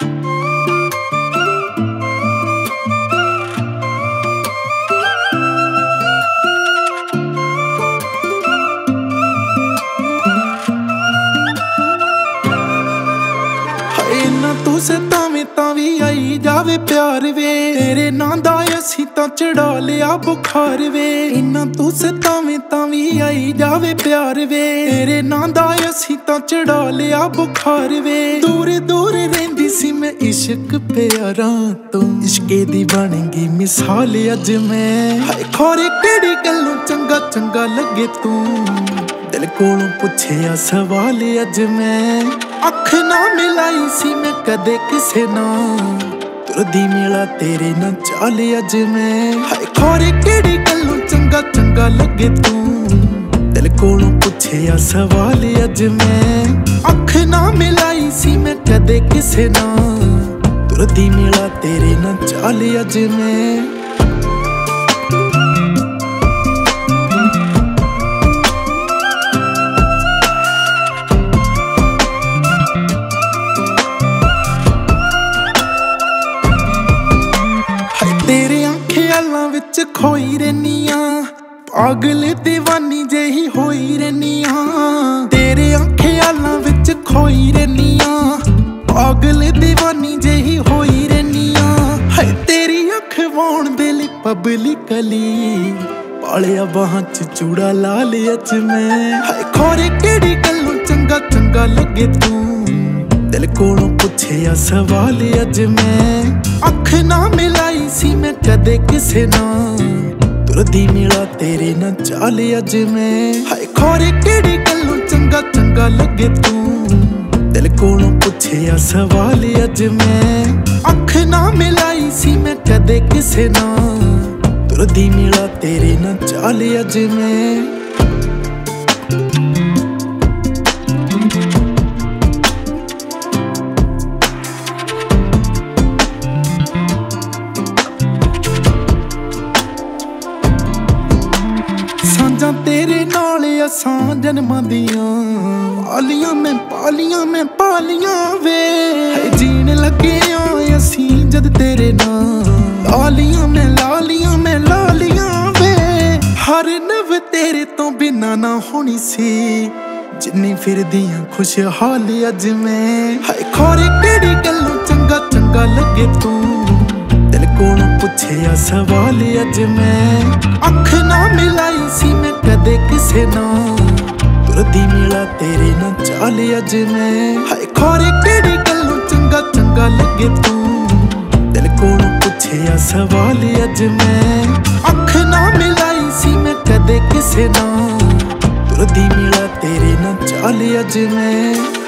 तू सतावें तां वी आई जावे प्यार वे, तेरे नां दा असीं तां चढ़ा लिया बुखार वे। इन्ना तू सतावें तां वी आई जावे प्यार वे, तेरे नां दा असीं तां चढ़ा लिया बुखार वे। दूर दूर रहिंदी सी मैं इश्क प्यारां तो, इश्के दी बन गई मिसाल अज मैं। हाय खोरे केड़ी गल्लों चंगा चंगा लगे तू, दिल कोलों पुछया सवाल अज मैं। अख ना मिलाई सी मैं कदे किसे ना, तुरदी मिला तेरे ना चाल अज मैं। हाय खोरे केड़ी गल्लों चंगा चंगा लगे तू, दिल कोलों पुछया सवाल अज मैं। अख ना मिलाई सी मैं कदे किसे ना, तुरदी मिला तेरे ना चाल अज मैं। तेरे ख्यालां विच खोई रहनिया, पागल दीवानी जेही होई रहनिया। तेरे ख्यालां विच खोई रहनिया, पागल दीवानी जेही होई रहनिया। हाय तेरी अख वाउण दे लई पब्लिकली, पालिया बाहां च चूड़ा ला लिया अज मैं। हाय खोरे केड़ी गल्लों चंगा चंगा लगे तू, दिल कोलों पुछया सवाल अज मैं। अख ना मिलाई सी मैं कदे किसे ना, तुरदी मिला तेरे ना चाल अज मैं। हाय खोरे केड़ी गल्लों चंगा चंगा लगे तू, दिल कोलों पुछया सवाल अज मैं। अख ना मिलाई सी मैं कदे किसे ना, तुरदी मिला तेरे ना चाल अज मैं। साझां तेरे नाल असां जन्मां दियां, पालियां मैं पालियां वे। जीन लगे असीं जद तेरे नाल, लालियां मैं लालियां वे। हर नव तेरे तो बिना ना होनी सी, जिन्नी फिरदियां खुशहाल अज मैं। हाय खोरे केड़ी गल्लों चंगा चंगा लगे तू, दिल कोलों पुछया सवाल अज मैं। अख ना मिलाई सी मैं कदे किसे ना, तुरदी मिला तेरे ना चाल अज मैं। हाय खोरे केड़ी गल्लों चंगा चंगा लगे तू, दिल कोलों पुछया सवाल अज मैं। अख ना मिलाई सी मैं कदे किसे ना, तुरदी मिला तेरे ना चाल अज मैं।